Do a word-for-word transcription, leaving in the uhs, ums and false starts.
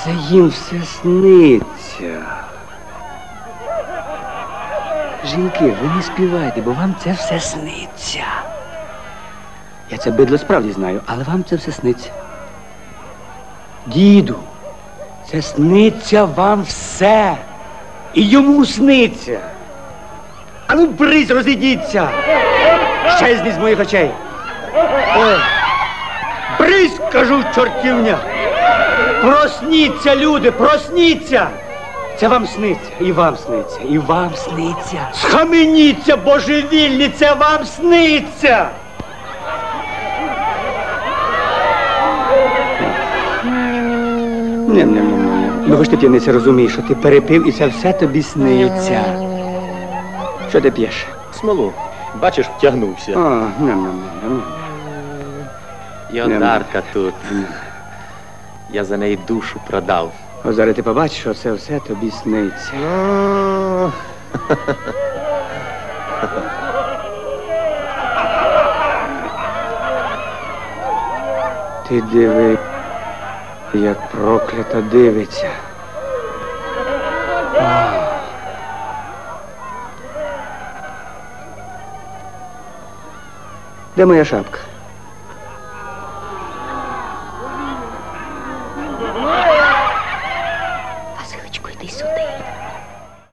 Це їм все сниться. Жінки, ви не співайте, бо вам це все сниться. Я це бидло справді знаю, але вам це все сниться. Діду, це сниться вам все. І йому сниться. А ну, брись, розійдіться. Щезні з моїх очей. Ой. Брись, кажу, чортівня. Просніться, люди, просніться. Це вам сниться, і вам сниться, і вам сниться. Схаменіться, божевільні, це вам сниться. Ням-ням-ням-ням. Ну, ви ж ти, п'яниця, розумієш, що ти перепив, і це все тобі сниться. Що ти п'єш? Смолу. Бачиш, втягнувся. О, ням-ням-ням. І Одарка тут. Я за неї душу продав. О, зараз ти побачиш, що це все тобі сниться. Ти диви, як проклята дивиться. А. Де моя шапка?